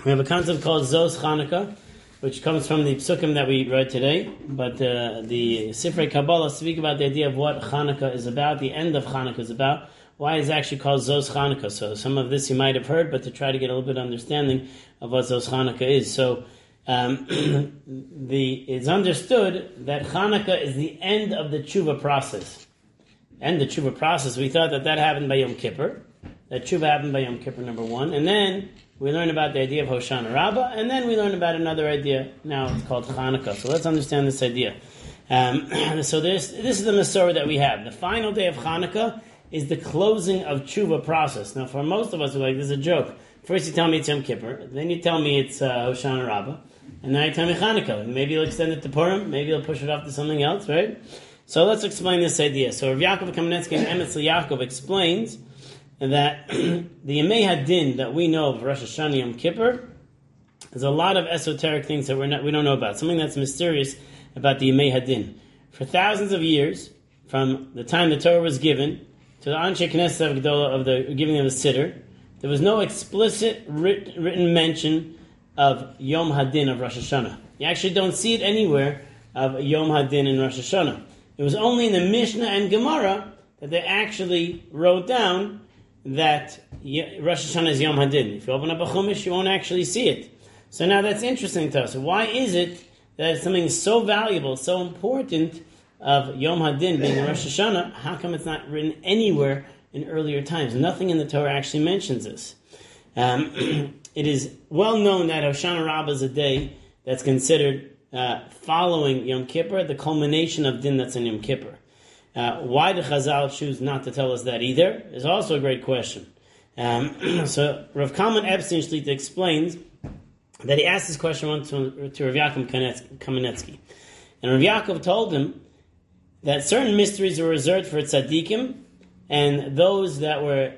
We have a concept called Zos Chanukah, which comes from the psukim that we read today. But the Sifrei Kabbalah speak about the idea of what Chanukah is about, the end of Chanukah is about, why it's actually called Zos Chanukah. So some of this you might have heard, but to try to get a little bit of understanding of what Zos Chanukah is. So it's understood that Chanukah is the end of the tshuva process. And the tshuva process, we thought that happened by Yom Kippur. That tshuva happened by Yom Kippur, number one. And then we learned about the idea of Hoshana Rabbah, and then we learned about another idea. Now it's called Chanukah. So let's understand this idea. So this is the Masorah that we have. The final day of Chanukah is the closing of tshuva process. Now for most of us, we're like, this is a joke. First you tell me it's Yom Kippur, then you tell me it's Hoshana Rabbah, and now you tell me Chanukah. Maybe you'll extend it to Purim, maybe you'll push it off to something else, right? So let's explain this idea. So Rav Yaakov Kamenetsky and Emetz Yaakov explains that the Yemei Hadin that we know of Rosh Hashanah Yom Kippur, there's a lot of esoteric things that we don't know about. Something that's mysterious about the Yemei Hadin. For thousands of years, from the time the Torah was given to the Anshe Knesset Gdolah of the giving of the Siddur, there was no explicit written mention of Yom Hadin of Rosh Hashanah. You actually don't see it anywhere of Yom Hadin in Rosh Hashanah. It was only in the Mishnah and Gemara that they actually wrote down that Rosh Hashanah is Yom Hadin. If you open up a Chumash, you won't actually see it. So now that's interesting to us. Why is it that something so valuable, so important of Yom Hadin being Rosh Hashanah, how come it's not written anywhere in earlier times? Nothing in the Torah actually mentions this. It is well known that Hoshana Rabbah is a day that's considered following Yom Kippur, the culmination of din that's in Yom Kippur. Why the Chazal choose not to tell us that either is also a great question. So Rav Kalman Epstein Shlita explains that he asked this question once to Rav Yaakov Kamenetsky. And Rav Yaakov told him that certain mysteries were reserved for tzaddikim and those that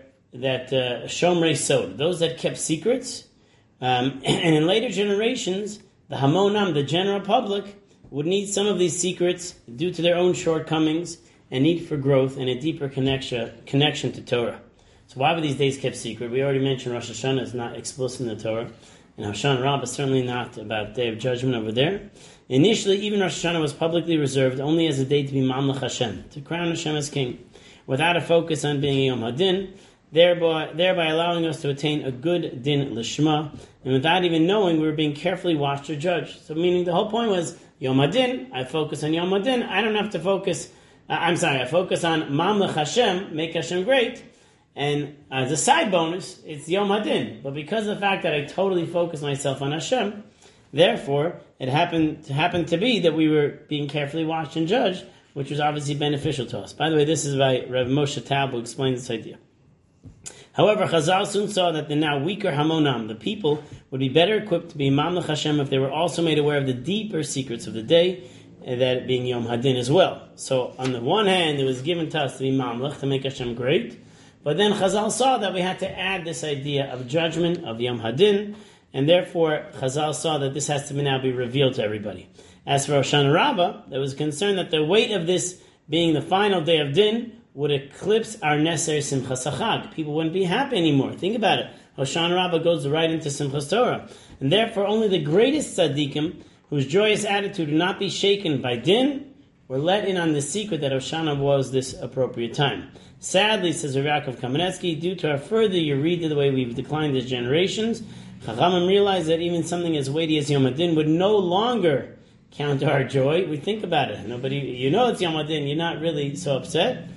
shomrei sod, those that kept secrets. And in later generations, the Hamonam, the general public, would need some of these secrets due to their own shortcomings and need for growth and a deeper connection to Torah. So why were these days kept secret? We already mentioned Rosh Hashanah is not explicit in the Torah, and Hoshana Rabbah is certainly not about Day of Judgment over there. Initially, even Rosh Hashanah was publicly reserved only as a day to be Mamlech Hashem, to crown Hashem as king, without a focus on being Yom Hadin, thereby allowing us to attain a good din lishma, and without even knowing we were being carefully watched or judged. So meaning the whole point was, Yom Hadin, I focus on Yom Hadin, I don't have to focus, I focus on Mamlech Hashem, make Hashem great, and as a side bonus, it's Yom Hadin. But because of the fact that I totally focus myself on Hashem, therefore, it happened to be that we were being carefully watched and judged, which was obviously beneficial to us. By the way, this is by Rav Moshe Tab, who explains this idea. However, Chazal soon saw that the now weaker Hamonam, the people, would be better equipped to be Mamlech Hashem if they were also made aware of the deeper secrets of the day, that being Yom Hadin as well. So, on the one hand, it was given to us to be Mamlech, to make Hashem great, but then Chazal saw that we had to add this idea of judgment, of Yom Hadin, and therefore Chazal saw that this has to now be revealed to everybody. As for Hoshana Rabbah, there was concern that the weight of this being the final day of Din would eclipse our Neser Simchas HaChag. People wouldn't be happy anymore. Think about it. Hoshana Rabbah goes right into Simchas Torah. And therefore only the greatest tzaddikim, whose joyous attitude would not be shaken by Din, were let in on the secret that Hoshana was this appropriate time. Sadly, says Rav Yaakov Kamenetsky, due to our further Yerida, the way we've declined as generations, Chachamim realized that even something as weighty as Yom Hadin would no longer counter our joy. We think about it. It's Yom Hadin, you're not really so upset.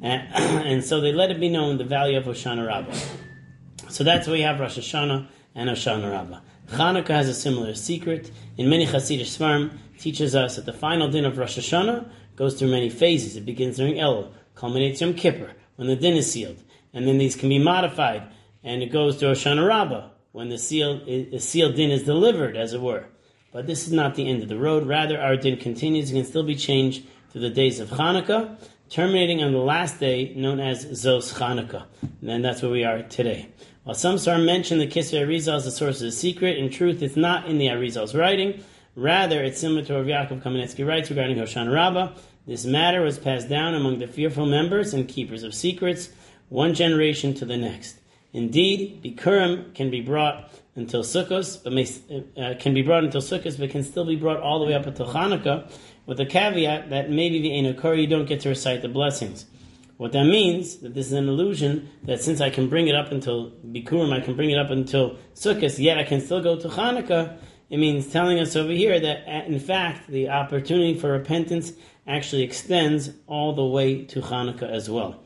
And so they let it be known the value of Hoshana Rabbah. So that's why we have Rosh Hashanah and Hoshana Rabbah. Chanukah has a similar secret. In many Hasidic Svarim, teaches us that the final din of Rosh Hashanah goes through many phases. It begins during Elul, culminates Yom Kippur, when the din is sealed. And then these can be modified, and it goes to Hoshana Rabbah, when the sealed din is delivered, as it were. But this is not the end of the road. Rather, our din continues and can still be changed through the days of Chanukah, terminating on the last day, known as Zos Chanukah. And that's where we are today. While some Svarim mention the Kisvei Arizal as the source of the secret, in truth, it's not in the Arizal's writing. Rather, it's similar to Rav Yaakov Kamenetsky writes regarding Hoshana Rabbah. This matter was passed down among the fearful members and keepers of secrets, one generation to the next. Indeed, Bikurim can be brought until Sukkot, but can be brought until Sukkot, but can still be brought all the way up until Hanukkah, with the caveat that maybe the Einokor you don't get to recite the blessings. What that means, that this is an illusion, that since I can bring it up until Bikurim, I can bring it up until Sukkot, yet I can still go to Hanukkah, it means telling us over here that, in fact, the opportunity for repentance actually extends all the way to Hanukkah as well.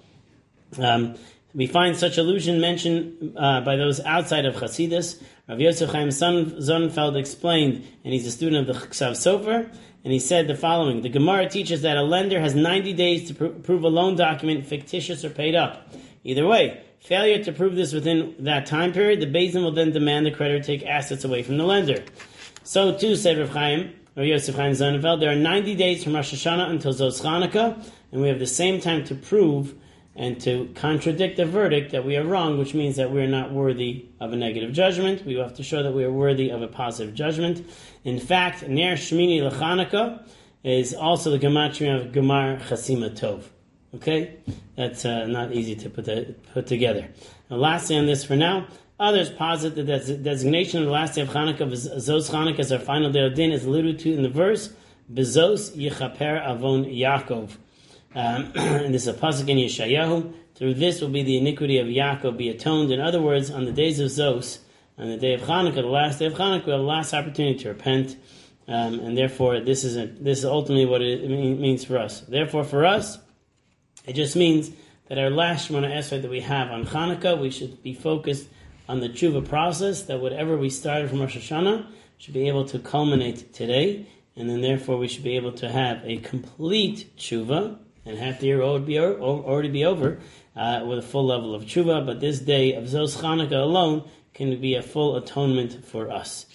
We find such illusion mentioned by those outside of Chassidus. Rav Yosef Chaim Sonnenfeld explained, and he's a student of the Ksav Sofer, and he said the following: the Gemara teaches that a lender has 90 days to prove a loan document fictitious or paid up. Either way, failure to prove this within that time period, the Beis Din will then demand the creditor take assets away from the lender. So too, said Rav Yosef Chaim Sonnenfeld, there are 90 days from Rosh Hashanah until Zos Chanukah, and we have the same time to prove and to contradict the verdict that we are wrong, which means that we are not worthy of a negative judgment. We have to show that we are worthy of a positive judgment. In fact, Ner Shmini L'Chanukah is also the gematria of Gemar Chasima Tov. Okay? That's not easy to put together. Now, lastly on this for now, others posit that the designation of the last day of Chanukah, Zos Chanukah, as our final day of din, is alluded to in the verse, Bezos Yichaper Avon Yaakov. And this is a pasuk in Yeshayahu. Through this will be the iniquity of Yaakov be atoned. In other words, on the days of Zos, on the day of Chanukah, the last day of Chanukah, we have the last opportunity to repent, and therefore this is ultimately what it means for us. Therefore, for us, it just means that our last Shemona Esrei that we have on Chanukah, we should be focused on the tshuva process. That whatever we started from Rosh Hashanah should be able to culminate today, and then therefore we should be able to have a complete tshuva. And half the year would already be over with a full level of tshuva. But this day of Zos Chanukah alone can be a full atonement for us.